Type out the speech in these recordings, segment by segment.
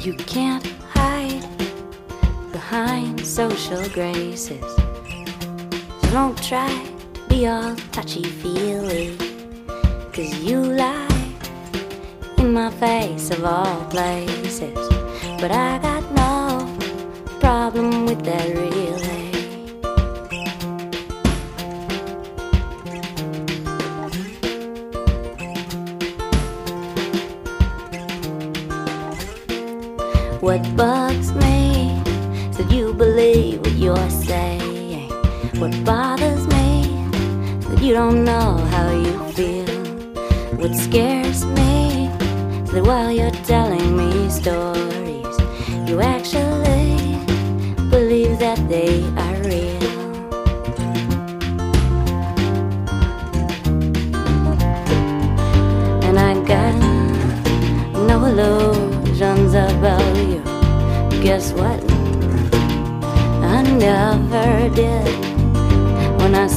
You can't hide behind social graces, so don't try to be all touchy-feely, 'cause you lie in my face of all places. But I got no problem with that, really. What bugs me is that you believe what you're saying. What bothers me is that you don't know how you feel. What scares me is that while you're telling me stories, you actually believe that they are real. And I got no illusions about you. Guess what? I never did. When I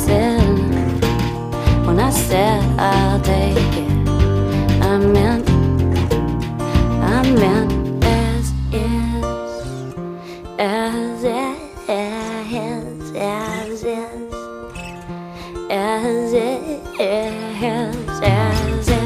said I'll take it, I meant as is, as is, as is, as is, as is.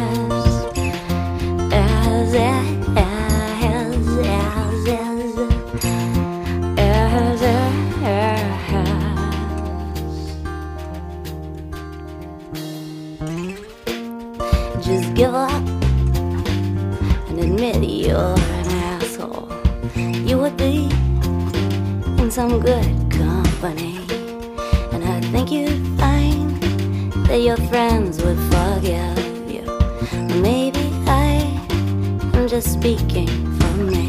Just give up and admit you're an asshole. You would be in some good company, and I think you'd find that your friends would forgive you. Or maybe I am just speaking for me.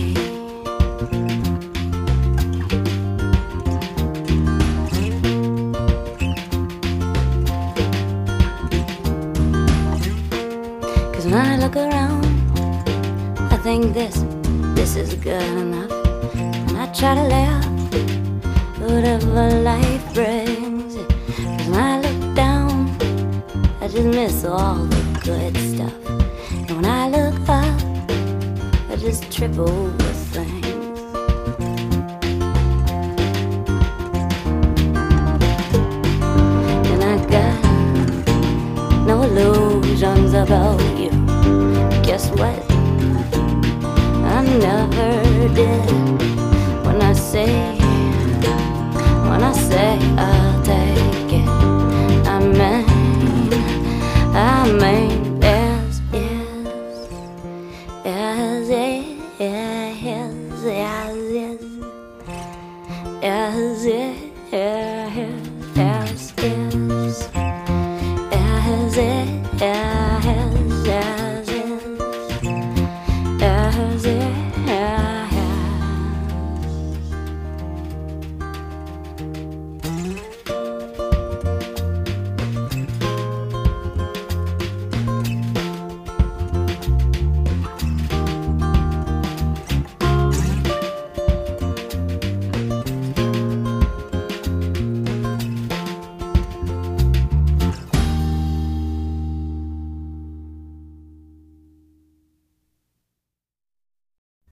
When I look around, I think this is good enough. And I try to laugh whatever life brings. 'Cause when I look down, I just miss all the good stuff. And when I look up, I just trip over things. And I got no illusions about you. Guess what? I never did. When I say I'll take